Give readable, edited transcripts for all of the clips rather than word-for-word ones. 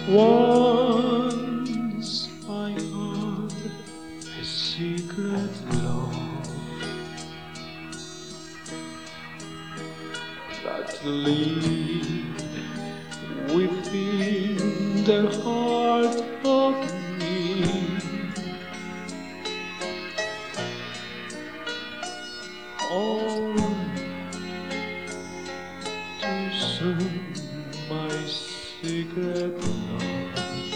Once I heard a secret love that lived within the heart of me. All too soon my secret love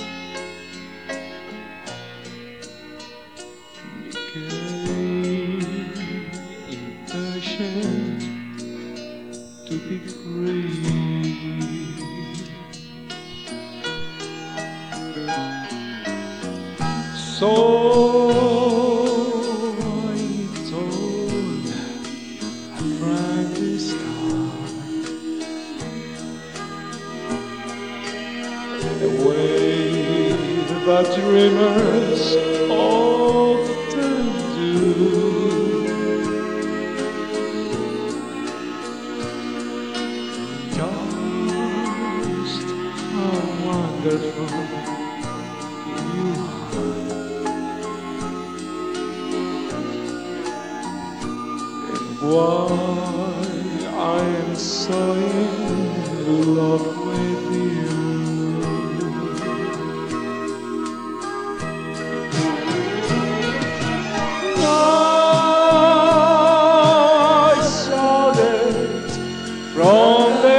became impatient to be free. So I told a friend this time the way that dreamers often do. Just how wonderful you are, and why I am so in love with you. From the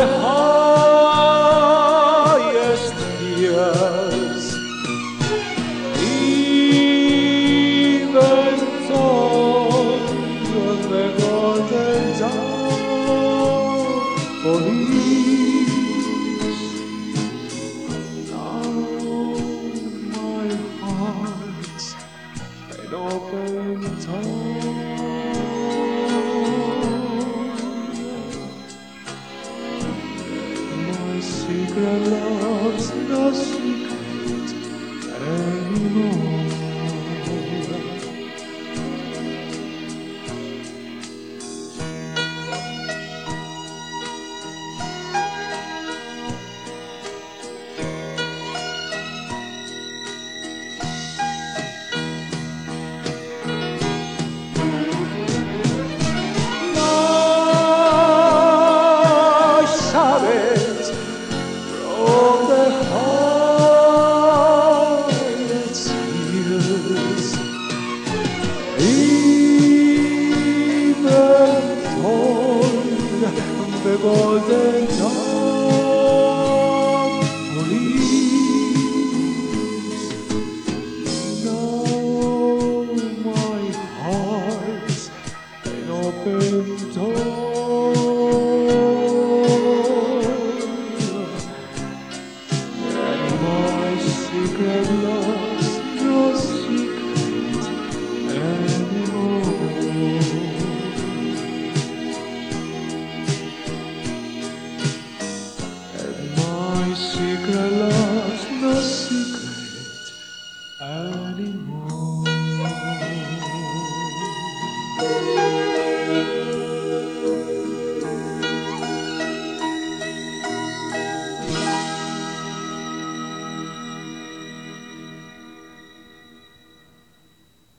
highest years, even though the golden dawn police, now my heart's an open door. Secret love's no secret anymore. The golden dawn police, now my heart's an open door, and my secret love's no secret anymore. Secret love.